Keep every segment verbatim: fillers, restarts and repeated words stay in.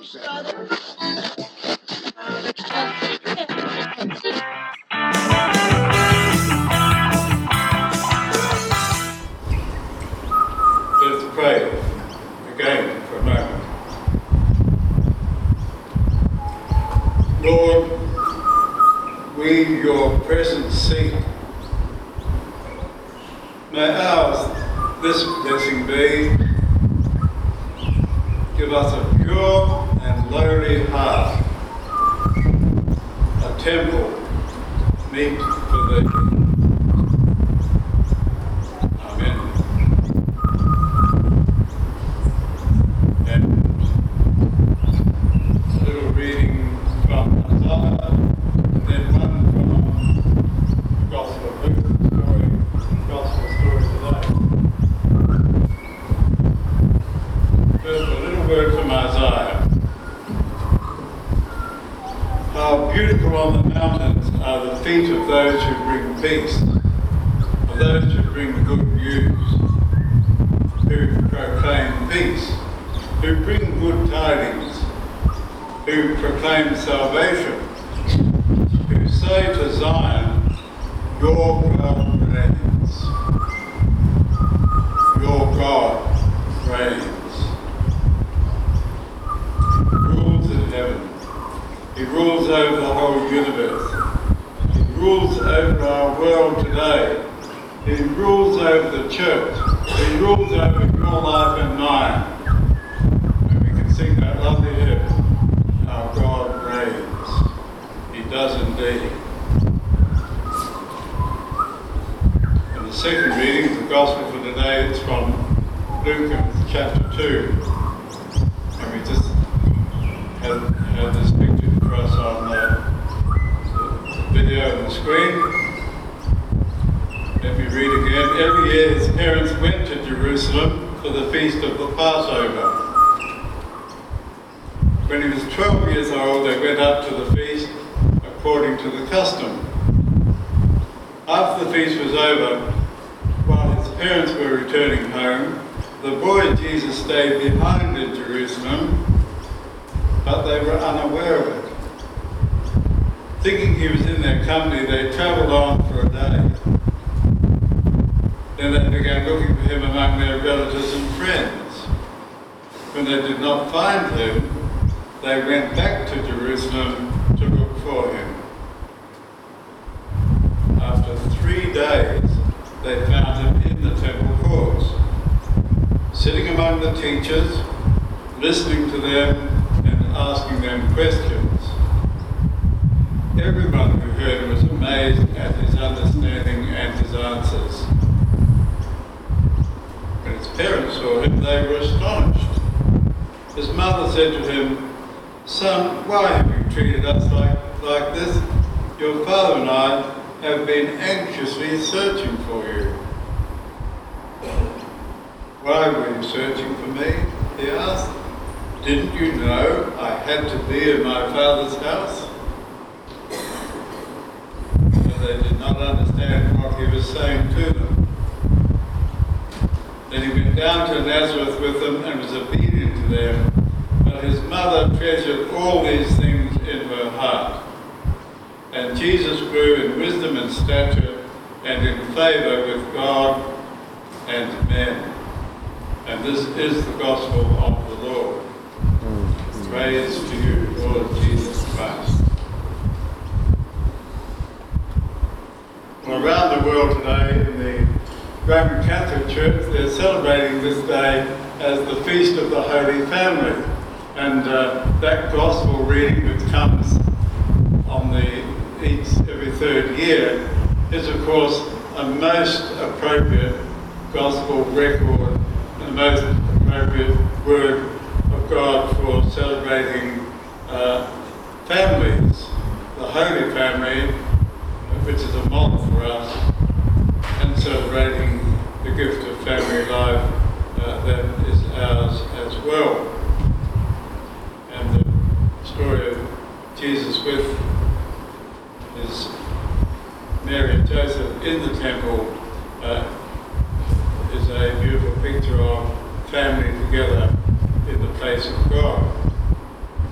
Let's pray again for a moment. Lord, we, your presence seek. May ours this blessing be. Give us a pure and lowly heart, a temple meet for thee. Amen. And a little reading from Isaiah, and then one from the Gospel of Luke, story, Gospel story today. First, a little word from Isaiah. How beautiful on the mountains are the feet of those who bring peace, of those who bring good news, who proclaim peace, who bring good tidings, who proclaim salvation, who say to Zion, your God reigns. Your God reigns. Rules in heaven. He rules over the whole universe. He rules over our world today. He rules over the church. He rules over your life and mine. And we can sing that lovely hymn, our God reigns. He does indeed. And the second reading of the Gospel for today is from Luke chapter two. And we just have, have this picture for us on the, the video on the screen. Let me read again. Every year his parents went to Jerusalem for the feast of the Passover. When he was twelve years old, they went up to the feast according to the custom. After the feast was over, while his parents were returning home, the boy Jesus stayed behind in Jerusalem, but they were unaware of it. Thinking he was in their company, they travelled on for a day. Then they began looking for him among their relatives and friends. When they did not find him, they went back to Jerusalem to look for him. After three days, they found him in the temple courts, sitting among the teachers, listening to them and asking them questions. Everyone who heard him was amazed at his understanding and his answers. When his parents saw him, they were astonished. His mother said to him, "Son, why have you treated us like, like this? Your father and I have been anxiously searching for you." "Why were you searching for me?" he asked. "Didn't you know I had to be in my father's house?" But they did not understand what he was saying to them. Then he went down to Nazareth with them and was obedient to them. But his mother treasured all these things in her heart. And Jesus grew in wisdom and stature and in favour with God and men. And this is the gospel of the Lord. Praise to you, Lord Jesus Christ. Well, around the world today, in the Roman Catholic Church, they're celebrating this day as the Feast of the Holy Family. And uh, that gospel reading that comes on the each every third year is, of course, a most appropriate gospel record, the most appropriate word of God for celebrating uh, families, the Holy Family, which is a model for us, and celebrating the gift of family life uh, that is ours as well. And the story of Jesus with his Mary and Joseph in the temple uh, is a beautiful picture of family together in the place of God.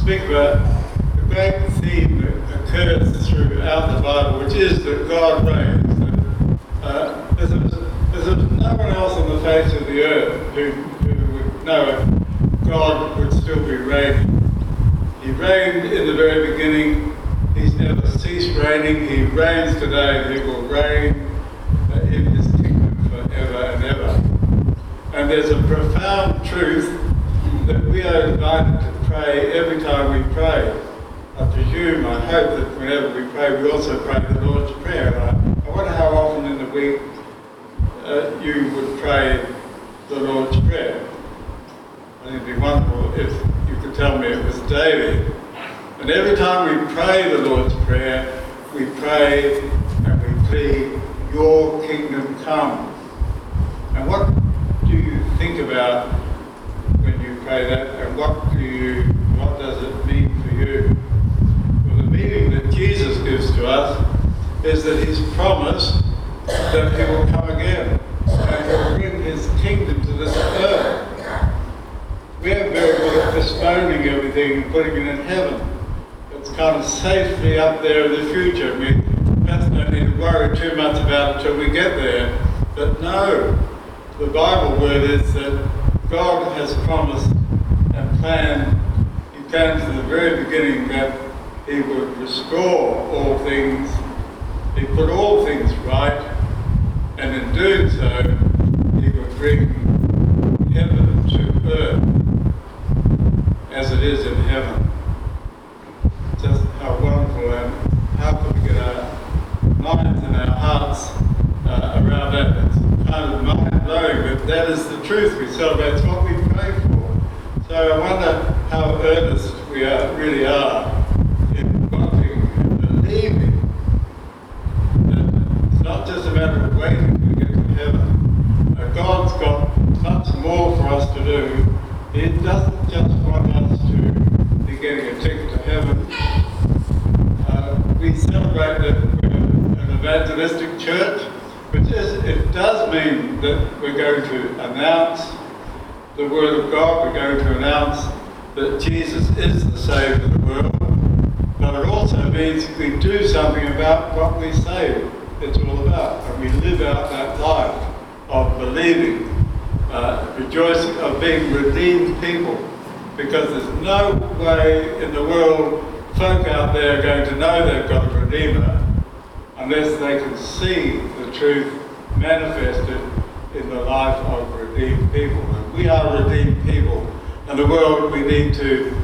speak about the great theme that occurs throughout the Bible, which is that God reigns. That, uh, there's, there's no one else on the face of the earth who, who would know if God would still be reigning. He reigned in the very beginning. He's never ceased reigning. He reigns today, and he will reign uh, in his kingdom forever and ever. And there's a profound truth that we are invited to pray every time we pray. I presume, I hope that whenever we pray, we also pray the Lord's Prayer. And I, I wonder how often in the week uh, you would pray the Lord's Prayer. I think it'd be wonderful if you could tell me it was daily. And every time we pray the Lord's Prayer, we pray and we plead, your kingdom come. And what do you think about when you pray that, and what do you, what does it mean for you? Well, the meaning that Jesus gives to us is that he's promised that he will come again and will bring his kingdom to this earth. We have very good at postponing everything and putting it in heaven. It's kind of safely up there in the future. We perhaps don't need to worry too much about it until we get there. But no, the Bible word is that God has promised and planned, he planned from the very beginning that he would restore all things, he put all things right, and in doing so, he would bring heaven to earth as it is in heaven. Just how wonderful, and how can we get our minds and our hearts uh, around that? It's kind of mind-blowing, but that is the truth. We celebrate, it's what we pray for. So I wonder how earnest we are, really are in wanting and believing that it's not just a matter of waiting to get to heaven. Uh, God's got much more for us to do. He doesn't just want us to be getting a ticket to heaven. Uh, we celebrate that we're an evangelistic church, which is, it does mean that we're going to announce the Word of God, we're going to announce that Jesus is the Saviour of the world, but it also means we do something about what we say it's all about, and we live out that life of believing, uh, rejoicing, of being redeemed people, because there's no way in the world folk out there are going to know they've got a Redeemer unless they can see the truth manifested in the life of redeemed people. And we are redeemed people. In the world, we need to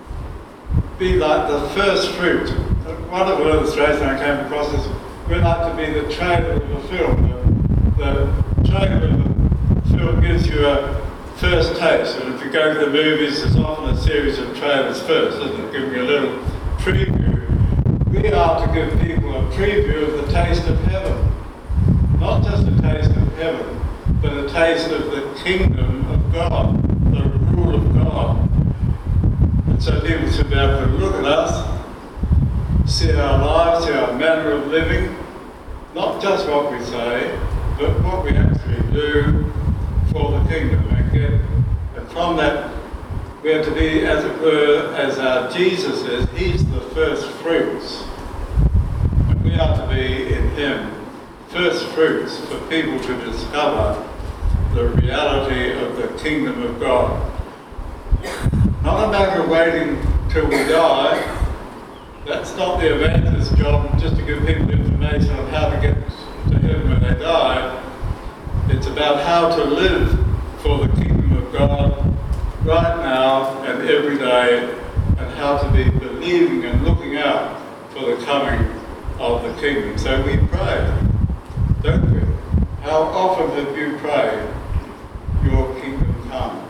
be like the first fruit. A wonderful illustration I came across is we like to be the trailer of a film. The, the trailer of a film gives you a first taste. And if you go to the movies, there's often a series of trailers first, isn't it? Giving you a little preview. We are to give people a preview of the taste of heaven. Not just a taste of heaven, but a taste of the kingdom of God, the rule of God. And so people should be able to look at us, see our lives, see our manner of living, not just what we say, but what we actually do for the kingdom. And, get, and from that, we are to be, as it were, as our Jesus is, he's the first fruits. And we are to be in him, first fruits for people to discover the reality of the kingdom of God. Not a matter of waiting till we die. That's not the evangelist's job, just to give people information on how to get to heaven when they die. It's about how to live for the kingdom of God right now and every day, and how to be believing and looking out for the coming of the kingdom. So we pray, don't we? How often have you prayed, your kingdom come?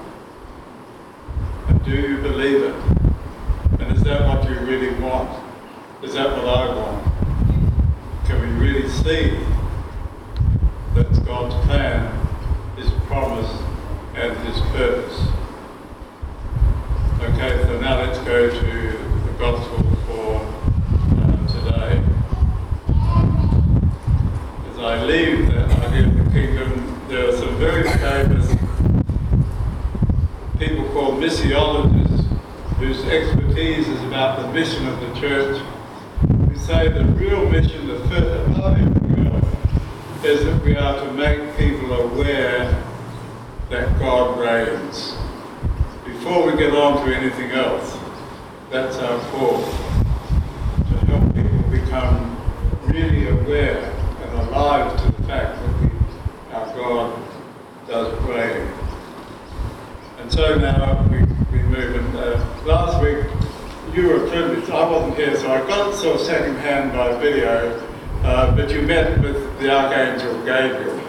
And do you believe it? And is that what you really want? Is that what I want? Can we really see that's God's plan, his promise, and his purpose? Okay, so now let's go to the gospel for uh, today. As I leave that idea of the kingdom, there are some very famous people called missiologists whose expertise is about the mission of the church, who say the real mission, the first above everything else, is that we are to make people aware that God reigns. Before we get on to anything else, that's our call, to help people become really aware and alive to the fact that we, our God does reign. And so now we, we move. And uh, last week, you were privileged. I wasn't here, so I got sort of second hand by video, uh, but you met with the Archangel Gabriel.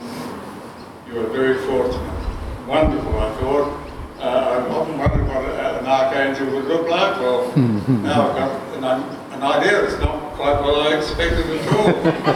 You were very fortunate. Wonderful, I thought. Uh, I often wondered what an archangel would look like. Well, now I've got an, an idea. It's not quite what I expected at all.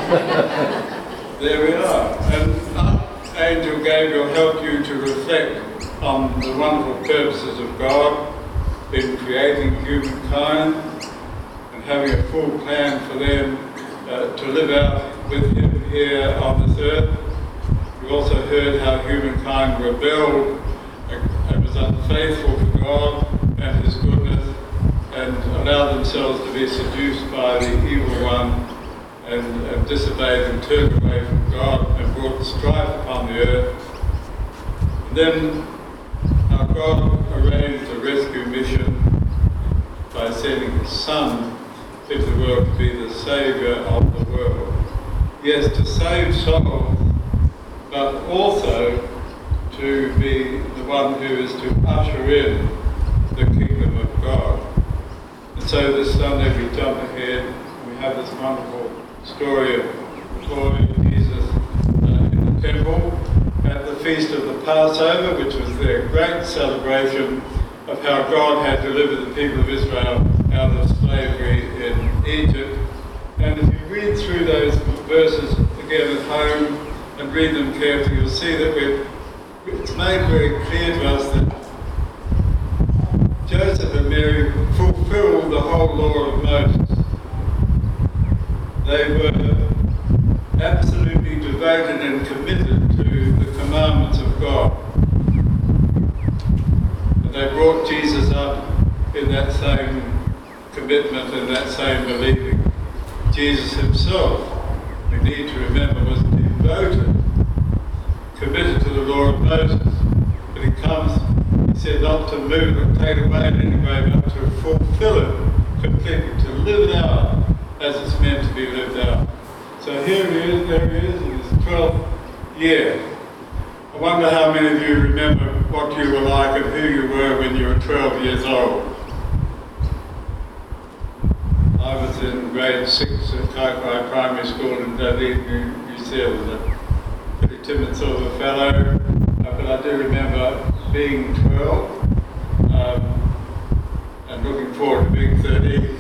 There we are. And Archangel Gabriel helped you to reflect on the wonderful purposes of God in creating humankind and having a full plan for them uh, to live out with Him here on this earth. We also heard how humankind rebelled and was unfaithful to God and His goodness, and allowed themselves to be seduced by the evil one, and, and disobeyed and turned away from God and brought strife upon the earth. And then our God arranged a rescue mission by sending His Son into the world to be the Saviour of the world. Yes, to save souls, but also to be the one who is to usher in the kingdom of God. And so this Sunday we jump ahead, and we have this wonderful story of the glory of Jesus uh, in the temple at the Feast of the Passover, which was their great celebration of how God had delivered the people of Israel out of slavery in Egypt. And if you read through those verses again at home and read them carefully, you'll see that we're it's made very clear to us that Joseph and Mary fulfilled the whole law of Moses. They were absolutely devoted and committed to the commandments of God. And they brought Jesus up in that same commitment and that same believing. Jesus himself, we need to remember, was devoted, committed to the law of Moses, but he comes, he said, not to move it or take it away in any way, but to fulfill it completely, to live it out as it's meant to be lived out. So here he is, there he is, in his twelfth year. I wonder how many of you remember what you were like and who you were when you were twelve years old. I was in grade six at Kaikai Primary School in Dunedin, New, New Zealand. Pretty timid sort of a fellow, uh, but I do remember being twelve um, and looking forward to being thirteen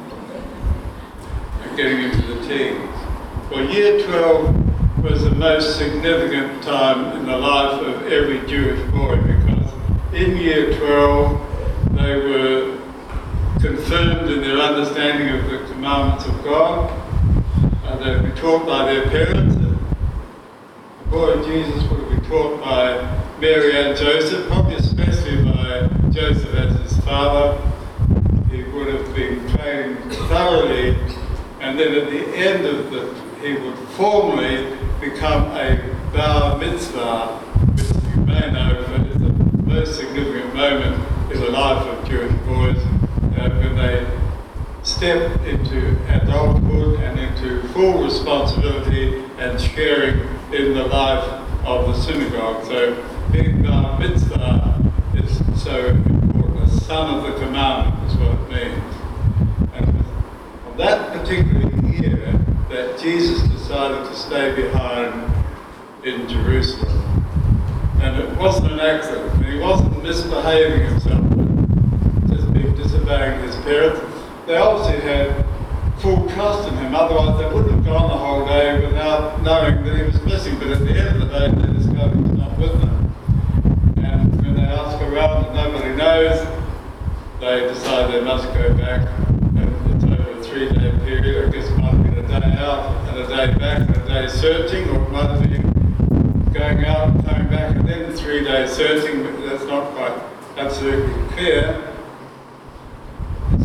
and getting into the teens. Well, year twelve was the most significant time in the life of every Jewish boy, because in year twelve they were confirmed in their understanding of the commandments of God. Uh, they would be taught by their parents. The boy Jesus would have been taught by Mary and Joseph, probably especially by Joseph as his father. He would have been trained thoroughly, and then at the end of the, he would formally become a bar mitzvah, which you may know is the most significant moment in the life of Jewish boys, uh, when they step into adulthood and into full responsibility and sharing in the life of the synagogue. So being bar mitzvah is so important. A son of the commandment is what it means. And on that particular year that Jesus decided to stay behind in Jerusalem. And it wasn't an accident. He wasn't misbehaving himself, but just being disobeying his parents. They obviously had full trust in him, otherwise they wouldn't have gone the whole day without knowing that he was missing. But at the end of the day, they discovered he was not with them. And when they ask around and nobody knows, they decide they must go back. And it's over a three-day period. I guess it might have been a day out and a day back and a day searching, or it might have been going out and coming back and then three days searching, but that's not quite absolutely clear.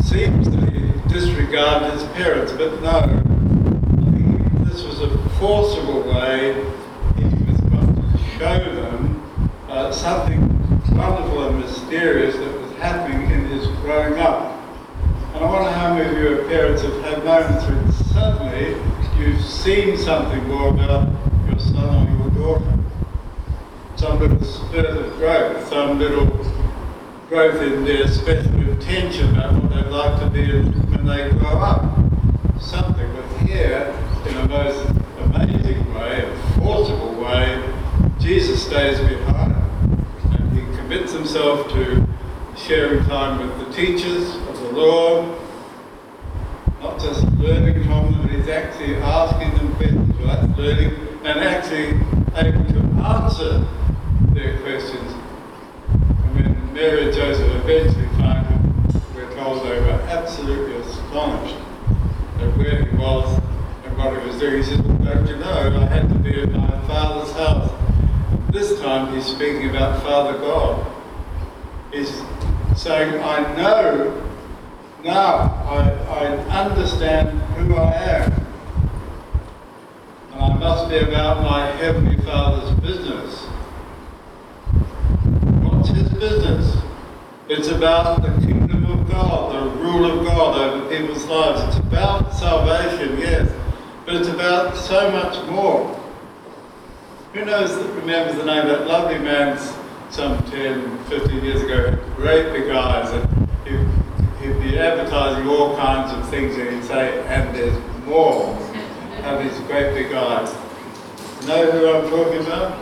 seems that he disregarded his parents, but no. I think this was a forcible way he was going to show them uh, something wonderful and mysterious that was happening in his growing up. And I wonder how many of your parents have had moments when suddenly you've seen something more about your son or your daughter. Some little spurt of growth, some little growth in their special intention about what they'd like to be when they grow up. Something, but here, in a most amazing way, a forcible way, Jesus stays behind and he commits himself to sharing time with the teachers of the Lord, not just learning from them, but he's actually asking them questions, right? Learning and actually able to answer their questions. And when Mary and Joseph eventually find him, we're told they were absolutely astonished at where he was and what he was doing. He said, well, don't you know, I had to be at my Father's house. This time he's speaking about Father God. He's saying, I know now, I, I understand who I am. And I must be about my Heavenly Father's business. What's his business? It's about the kingdom of God, the rule of God over people's lives. It's about salvation, yes, but it's about so much more. Who knows, remembers the name of that lovely man some ten, fifteen years ago, great big eyes, and he'd, he'd be advertising all kinds of things, and he'd say, and there's more. Have these great big eyes. Know who I'm talking about?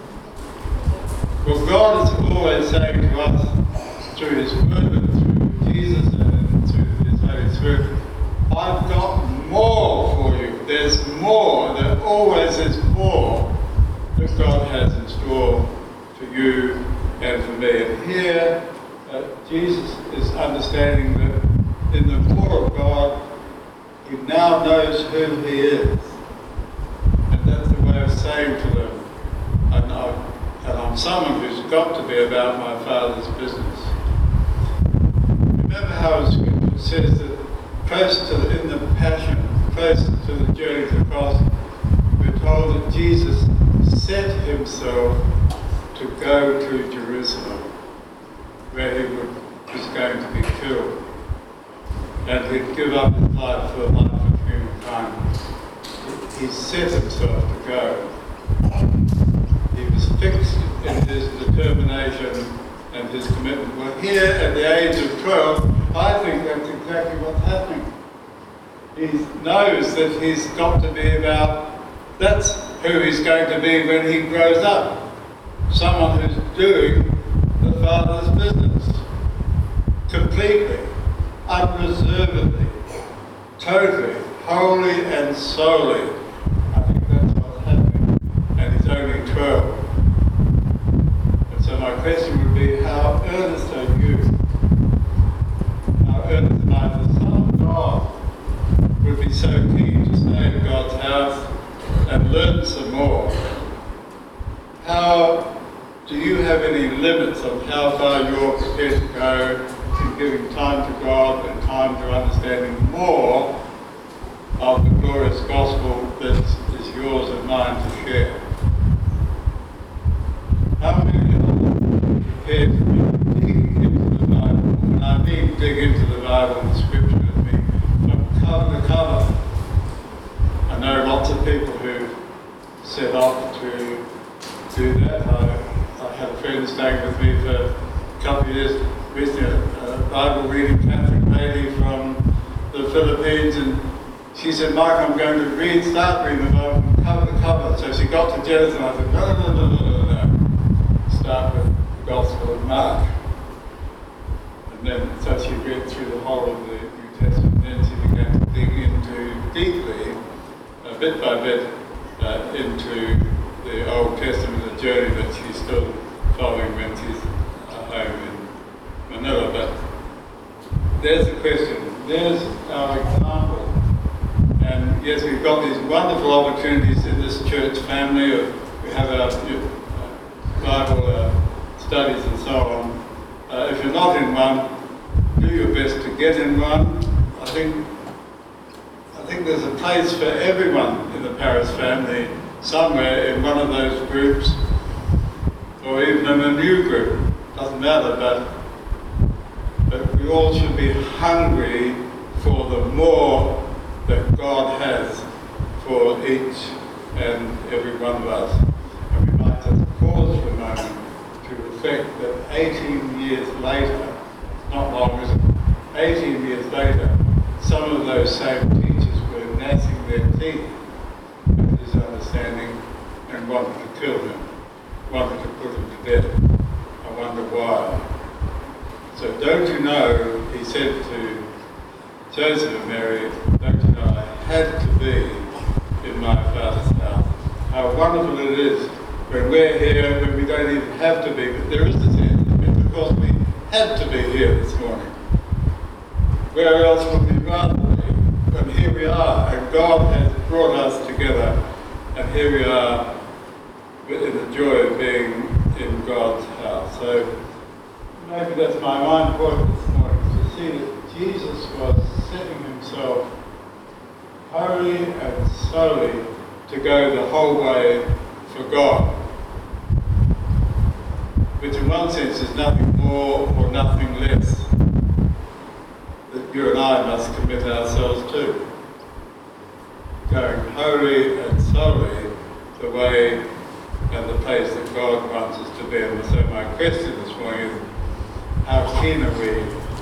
Well, God is always saying to us, through his word, and through Jesus, and through his Holy Spirit, I've got more for you. There's more. There always is more that God has in store for you and for me. And here, uh, Jesus is understanding that in the more of God, he now knows who he is. And that's the way of saying to them, and, I, and I'm someone who's got to be about my Father's business. Remember how the Scripture says that close to the, in the Passion, close to the journey to the cross, we're told that Jesus set himself to go to Jerusalem, where he would, was going to be killed. And he'd give up his life for the life of humankind. He set himself to go. He was fixed in his determination and his commitment. Well, here at the age of twelve, I think that's exactly what's happening. He knows that he's got to be about, that's who he's going to be when he grows up. Someone who's doing the Father's business completely, unreservedly, totally, wholly and solely. I think that's what's happening. And he's only twelve. And so my question would be, how earnest are you? How earnest am I? The Son of God would be so keen to stay in God's house and learn some more. How do you have any limits on how far you're prepared to go in giving time to God and time to understanding more of the glorious gospel that is yours and mine to share? How many are prepared to dig into the Bible? And I mean dig into the Bible and Scripture with me from cover to cover. I know lots of people who set off to do that. I, I had a friend staying with me for a couple of years recently, a Bible reading Catholic lady from the Philippines, and she said, Mike, I'm going to read, start reading the Bible from cover to cover. So she got to Genesis, and I said, no, no, no, no, no, no. Start with the Gospel of Mark. And then, so she read through the whole of the New Testament, and then she began to dig into deeply, uh, bit by bit, uh, into the Old Testament, the journey that she's still following when she's uh, home in Manila. But there's the question, there's our example. And yes, we've got these wonderful opportunities in this church family. Of, we have our uh, Bible uh, studies and so on. Uh, if you're not in one, do your best to to get in one. I think I think there's a place for everyone in the Paris family, somewhere in one of those groups, or even in a new group. Doesn't matter, but but we all should be hungry for the more that God has for each and every one of us. And we might just pause for a moment to reflect that eighteen years later, not long, is it? eighteen years later, some of those same teachers were gnashing their teeth at his understanding and wanted to kill him, wanted to put him to death. I wonder why. So don't you know, he said to Joseph and Mary, don't you know, I had to be in my Father's house. How wonderful it is when we're here, when we don't even have to be, but there is a sense of it because we had to be here this morning. Where else would we rather be? But here we are, and God has brought us together, and here we are in the joy of being in God's house. So maybe that's my main point this morning, to see that Jesus was setting himself wholly and solely to go the whole way for God, which in one sense is nothing more or nothing less that you and I must commit ourselves to. Going wholly and solely the way and the place that God wants us to be. And so my question this morning is, how keen are we,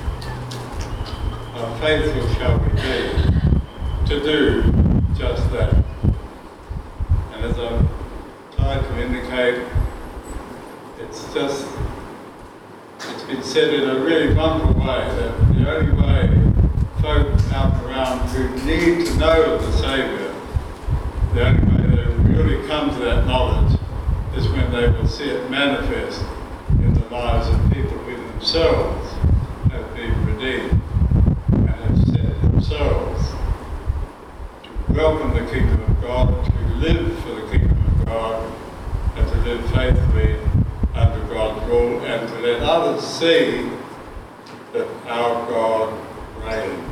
how faithful shall we be to do just that? And as I've tried to indicate, it's just, it's been said in a really wonderful way that the only way folk out around who need to know of the Saviour, the only way they really come to that knowledge is when they will see it manifest in the lives of people who themselves have been redeemed and have set themselves to welcome the kingdom of God, to live for the kingdom of God, and to live faithfully under God's rule, and to let others see that our God reigns.